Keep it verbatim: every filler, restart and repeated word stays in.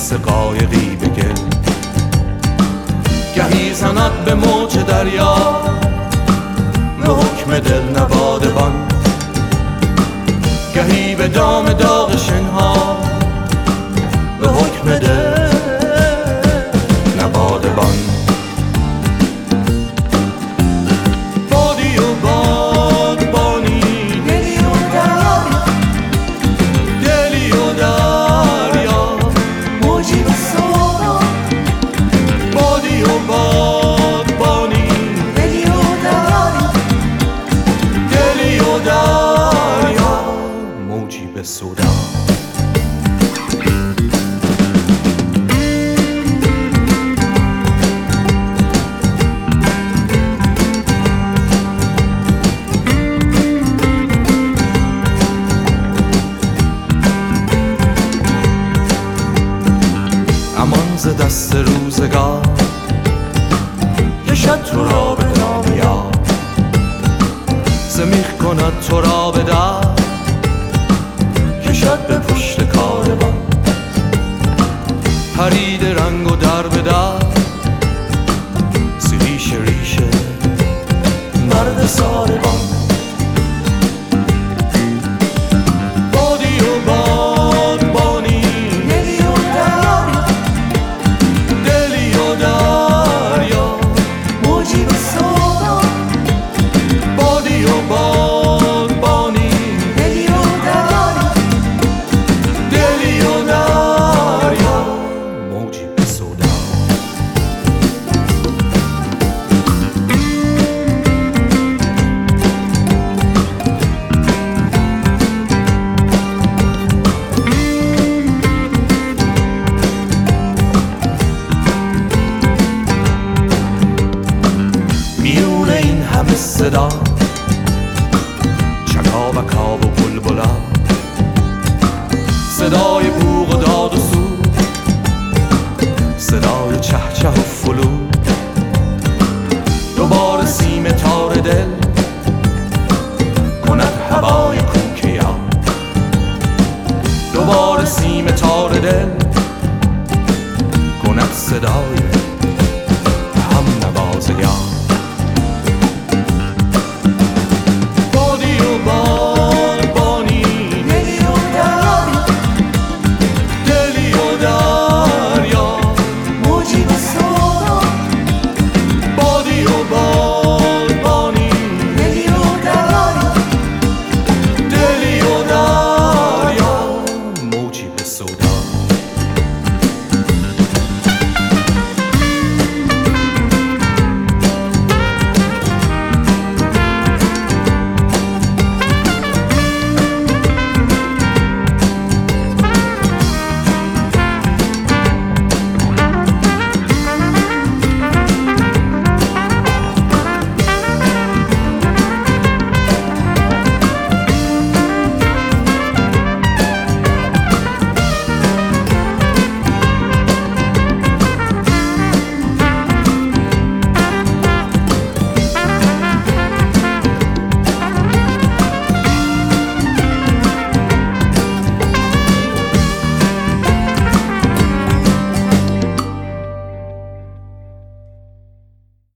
مثل قایقی به گل، گهی زند به موج دریا به حکم دل نوادبان، گهی به دام داغ شنها به حکم دل نوادبان. بادی و بادبانی، دلی و دریا، دلی و دریا، موجی به سودا. بادی و بادبانی، دلی و دریا، دلی و دریا، موجی به سودا. امان ز دست روزگار کشد تو را به دام یار، زمیخ کند تو را به در، کشد به پشت کاروان، پرید رنگ و در به در، سی ریشه ریشه مرد ساربان. بادی و بادبانی، دلی و دریا، دلی و دریا، موجی به سودا. بادی و بادبانی، دلی و دریا، دلی و دریا، موجی به سودا. میونه این همه صدا، چکاوکا و بلبلا، صدای بوق و داد و سود، صدای چهچه و فلود، دوباره سیم تار دل کند هوای کوکه یا، دوباره سیم تار دل کند صدای